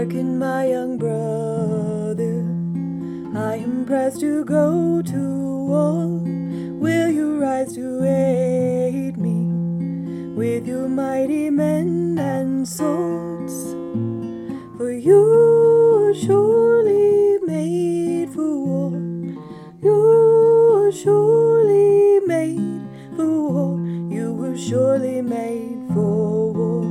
Hearken, my young brother, I am pressed to go to war. Will you rise to aid me with your mighty men and swords? For you are surely made for war. You are surely made for war. You were surely made for war.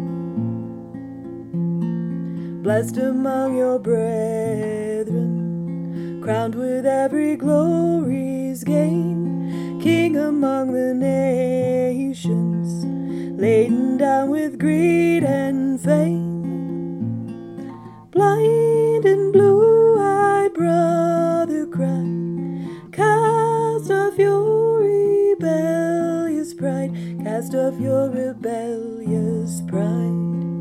Blessed among your brethren, crowned with every glory's gain, King among the nations, laden down with greed and fame. Blind and blue-eyed brother, cry, cast off your rebellious pride, cast off your rebellious pride.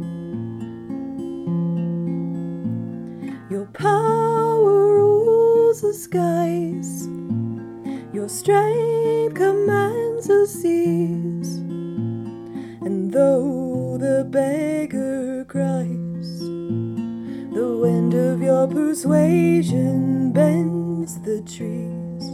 Your power rules the skies, your strength commands the seas, and though the beggar cries, the wind of your persuasion bends the trees.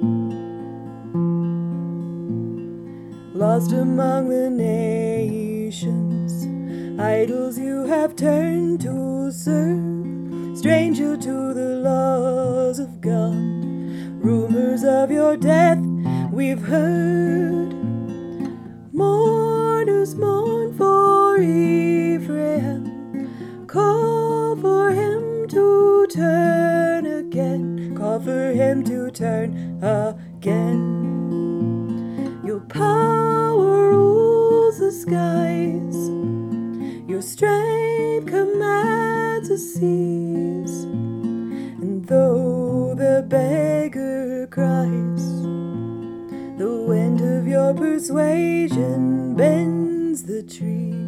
Lost among the nations, idols you have turned to serve, stranger to the laws of God. Rumors of your death we've heard. Mourners mourn for Ephraim, call for him to turn again, call for him to turn again. Your power rules the skies, your strength commands the seas, and though the beggar cries, the wind of your persuasion bends the trees.